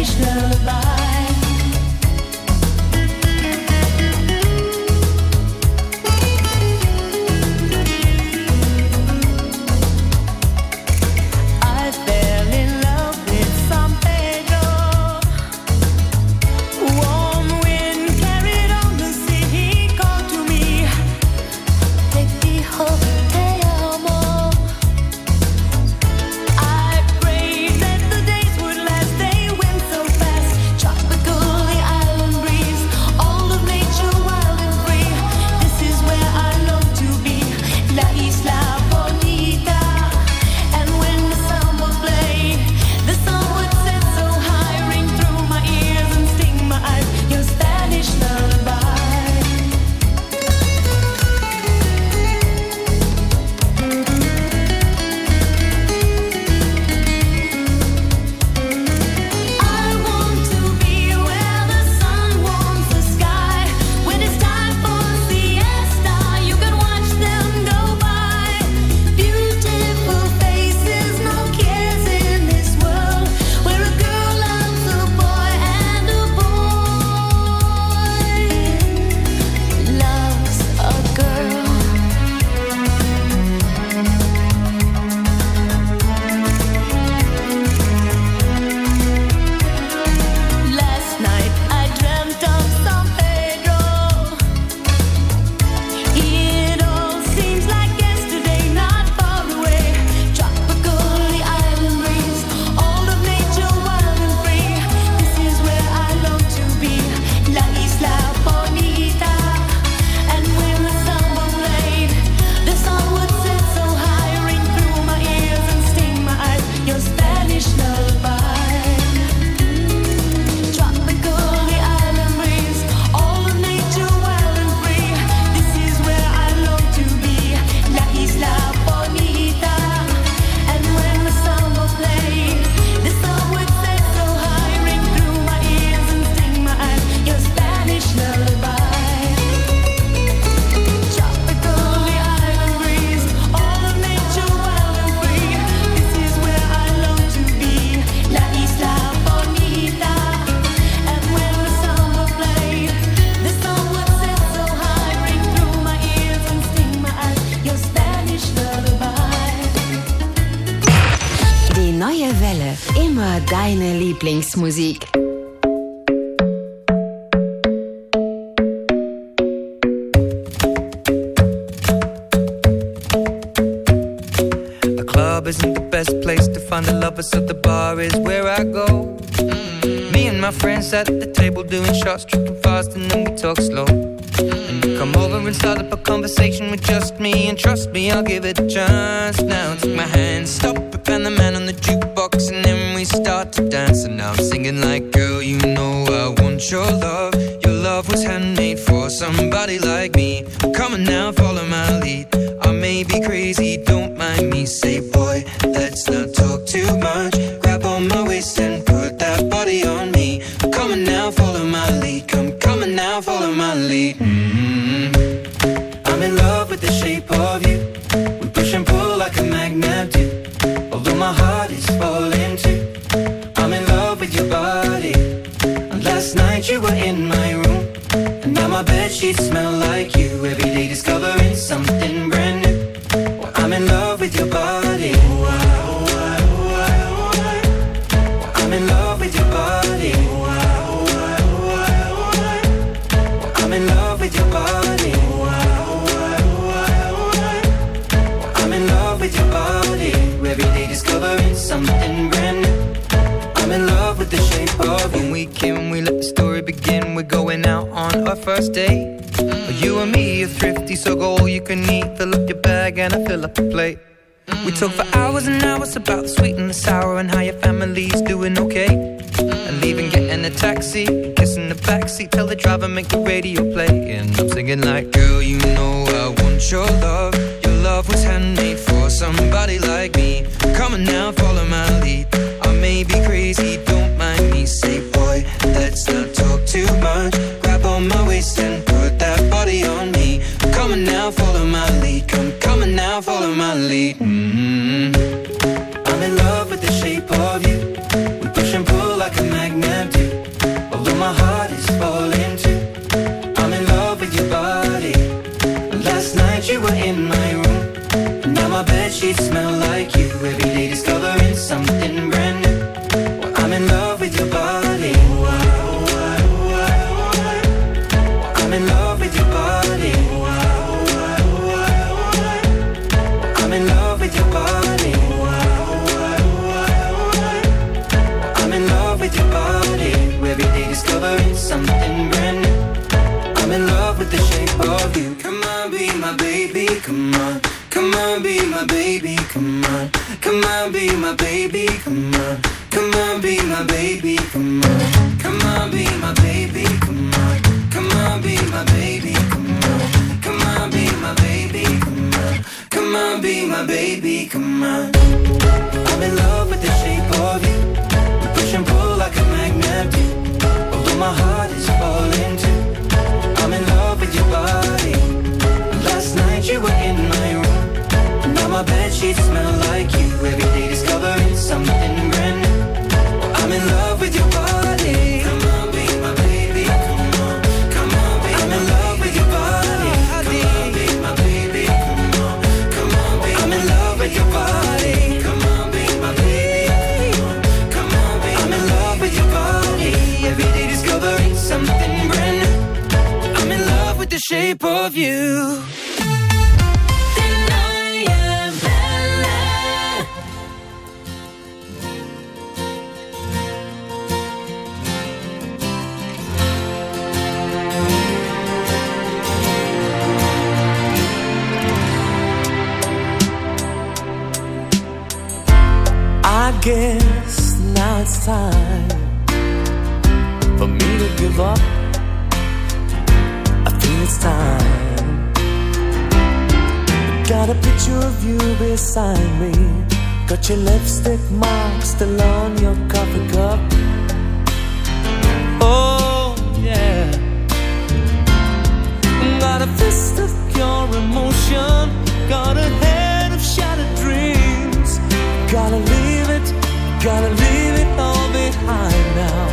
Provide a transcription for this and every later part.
Spanish lullaby. Deine Lieblingsmusik. The club isn't the best place to find the lovers, so the bar is where I go. Me and my friends at the table doing shots, tripping fast, and then we talk slow. And you come over and start up a conversation with just me, and trust me, I'll give it a chance. Now take my hand, stop it, and the man on the jukebox, and then we start to dance. And now I'm singing like, girl, you know I want your love. Your love was handmade for somebody like me. Come on now, follow my lead. I may be crazy, don't mind me. Say, boy, let's not talk too much. Grab on my waist and put that body on me. Come on now, follow my lead. Come on now, follow my lead. I'm in love with the shape of you. We push and pull like a magnet do. Although my heart is falling too. I'm in love with your body. And last night you were in my room, and now my bedsheets smell like you. Every day discovering something brand new. Well, I'm in love with your body. I'm in love with your body. I'm in love with your body. I'm in love with your body. Every day discovering something brand new. I'm in love with the shape of you. When we came, we let the story begin. We're going out on our first date. You and me are thrifty, so go all you can eat. Fill up your bag and I fill up the plate. We talk for hours and hours about the sweet and the sour, and how your family's doing okay. And leaving, getting a taxi, kissing the backseat, tell the driver make the radio play. And I'm singing like, girl, you know I want your love. Your love was handmade for somebody like me. Come on now, follow my lead. I may be crazy, don't mind me. Say, boy, let's not talk too much. Grab on my waist and put that body on me. Come on now, follow my lead. Come on now, follow my lead. I'm in love with the shape of you. We push and pull like a magnet do. Although my heart is falling too, I'm in love with your body. Last night you were in my room, and now my bedsheets smell like you. Every day discovering something brand new. Well, I'm in love with your body. I'm in love with your body. I'm in love with your body. I'm in love with your body. Every day discovering something brand new. I'm in love with the shape of you. Come on, be my baby, come on. Come on, be my baby, come on. Come on, be my baby, come on. Come on, be my baby, come on. Come on, be my baby, come on. Come on, be my baby, come on. Come on, be my baby, come on. Come on, be my baby, come on. I'm in love with the shape of you. We push and pull like a magnet do. Although my heart is falling too, I'm in love with your body. Last night you were in my room, and now my bedsheets smell like you. Every day discovering something brand new. I'm in love with your body. Come on, be my baby, come on. Come on, be I'm in love with your body. Come on, be my baby, come on. Come on, be I'm in love with your body. Come on, be my baby, come on. Come on, be I'm in love with your body. Every day discovering something brand new. I'm in love with the shape of you. I guess now it's time for me to give up. I think it's time. Got a picture of you beside me. Got your lipstick mark still on your coffee cup. Oh yeah. Got a fist of pure emotion. Got a head of shattered dreams. Gotta leave it all behind now.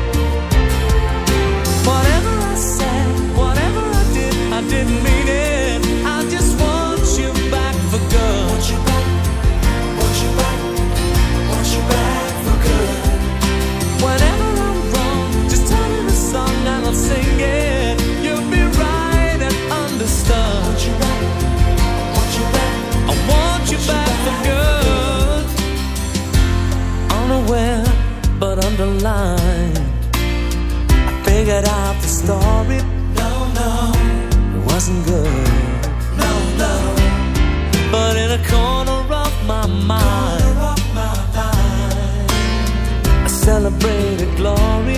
Whatever I said, whatever I didn't mean it. I just want you back for good. Want you back, want you back, want you back for good. Whenever I'm wrong, just tell me the song and I'll sing it. You'll be right and understood. Want you back, want you back, I want you back for good. Unaware but underlined, I figured out the story. No, it wasn't good. No, but in a corner of my mind, I celebrated glory.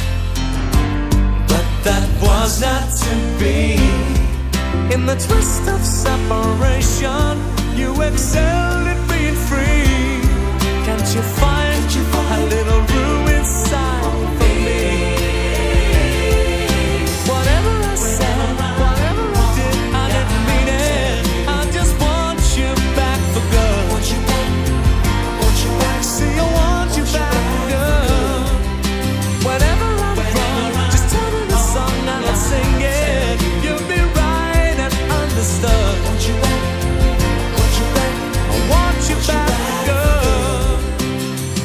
But that was not to be. In the twist of separation, you excelled at being free. Can't you find a little room inside for me? Whatever I said, whatever I did, I didn't mean it. I just want you back for good. Want you back, want you back. See, I want you back for good. Whenever I'm wrong, just tell me the song and I'll sing it. You'll be right and understood. Want you back, want you back. I want you back for good.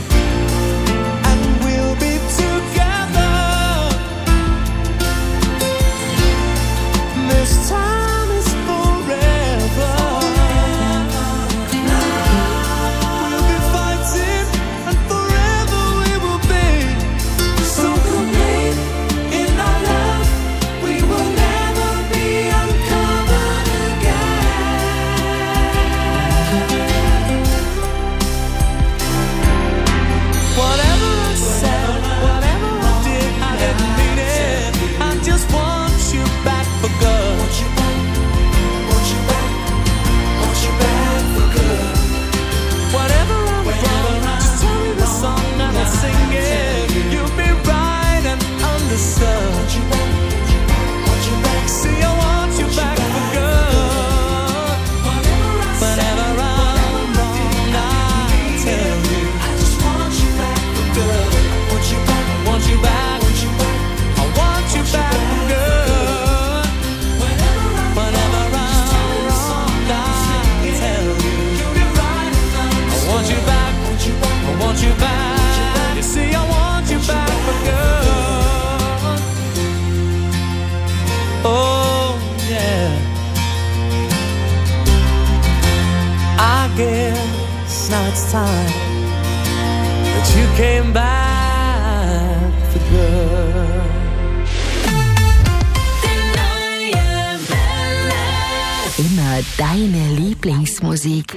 Lieblingsmusik.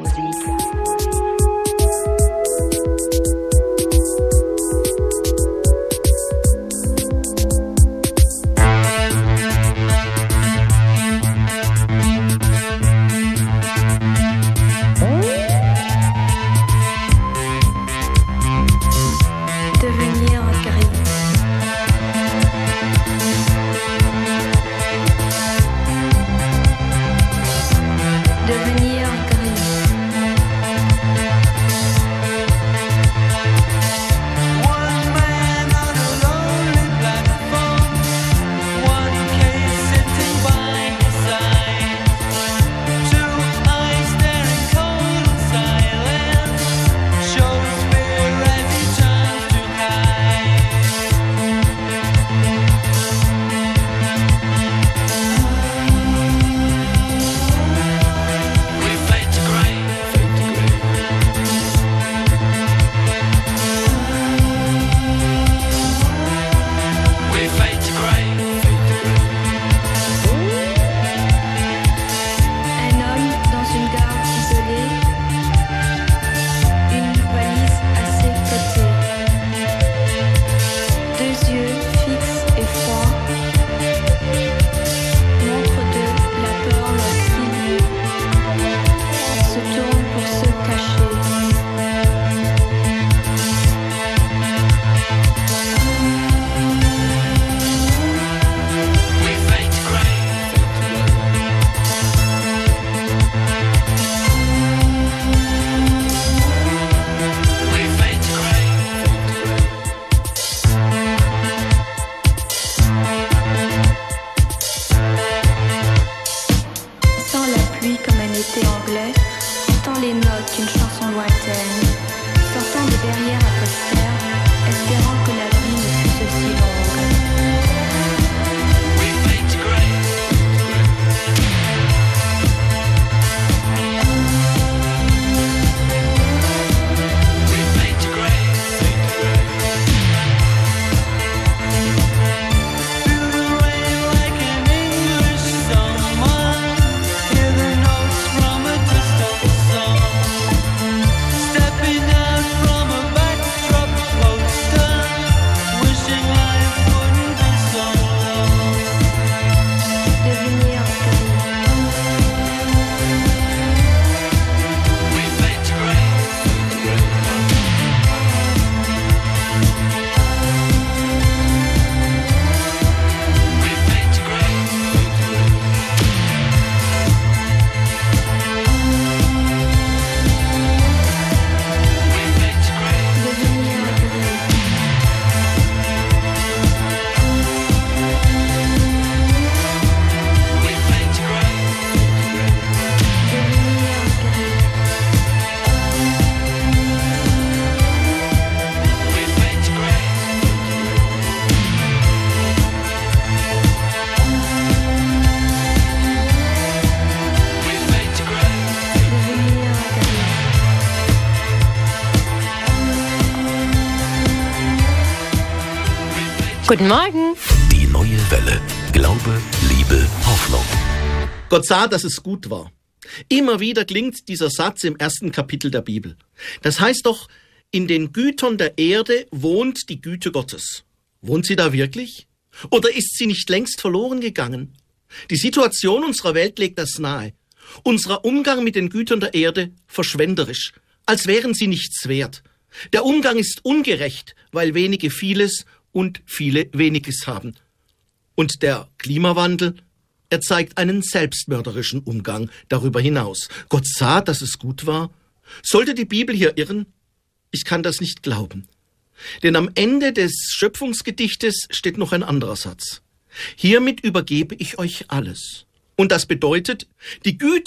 Guten Morgen. Die neue Welle. Glaube, Liebe, Hoffnung. Gott sah, dass es gut war. Immer wieder klingt dieser Satz im 1. Kapitel der Bibel. Das heißt doch, in den Gütern der Erde wohnt die Güte Gottes. Wohnt sie da wirklich? Oder ist sie nicht längst verloren gegangen? Die Situation unserer Welt legt das nahe. Unser Umgang mit den Gütern der Erde verschwenderisch, als wären sie nichts wert. Der Umgang ist ungerecht, weil wenige vieles und viele weniges haben. Und der Klimawandel, er zeigt einen selbstmörderischen Umgang darüber hinaus. Gott sah, dass es gut war. Sollte die Bibel hier irren? Ich kann das nicht glauben. Denn am Ende des Schöpfungsgedichtes steht noch ein anderer Satz. Hiermit übergebe ich euch alles. Und das bedeutet, die Güte